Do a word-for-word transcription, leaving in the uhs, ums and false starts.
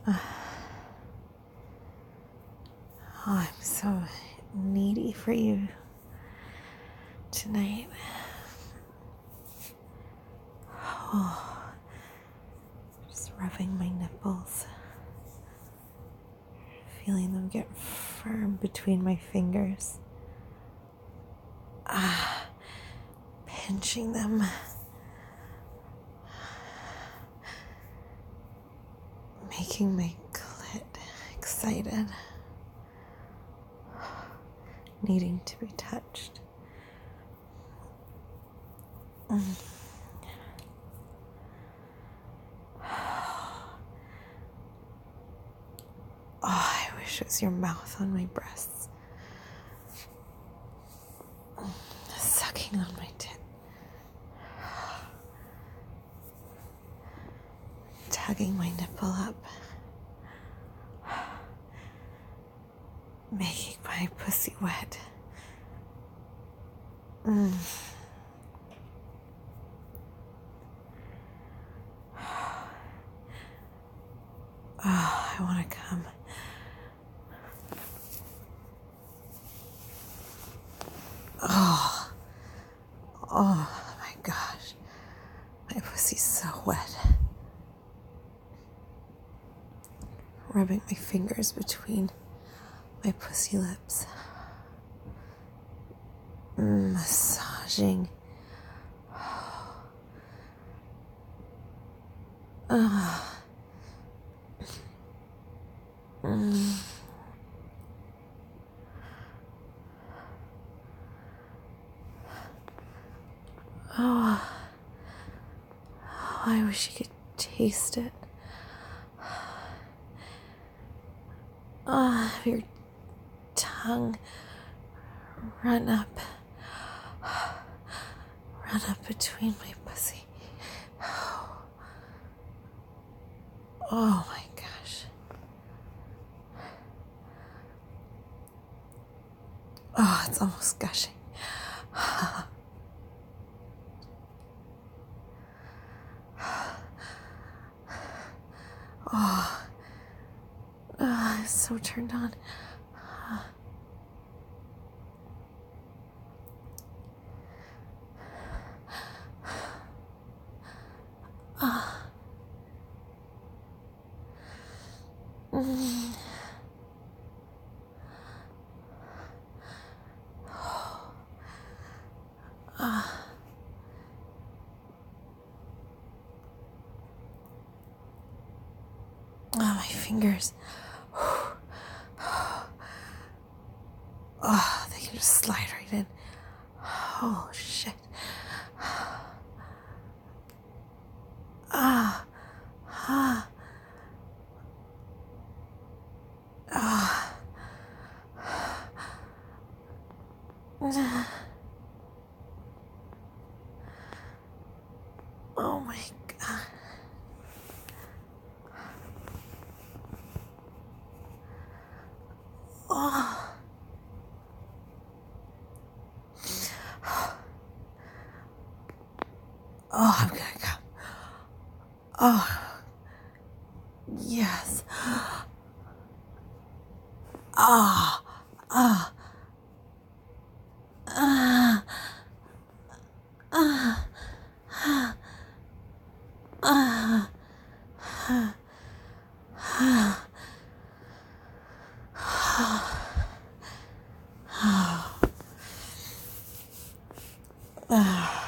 Oh, I'm so needy for you tonight. Oh, just rubbing my nipples, feeling them get firm between my fingers. Ah, pinching them. Making my clit excited. Needing to be touched. Mm. Oh, I wish it was your mouth on my breasts. Sucking on my tit. Tugging my nipple up. Making my pussy wet. Mm. Oh, I want to come. Oh, oh my gosh, my pussy's so wet. Rubbing my fingers between my pussy lips. Mm, massaging. Uh, mm. Oh, oh, I wish you could taste it. Oh, have your tongue run up, run up between my pussy. Oh my gosh. Oh, it's almost gushing. Oh, oh, I'm so turned on. Oh. Mm. Oh. Oh, my fingers. Oh, they can just slide right in. Oh, shit. Ah. Ah. Ah. Oh my god. Oh. Oh, I'm gonna come. Oh. Yes. Ah. Ah. Ah. Ah. Ah. Ah. Ah. Ah.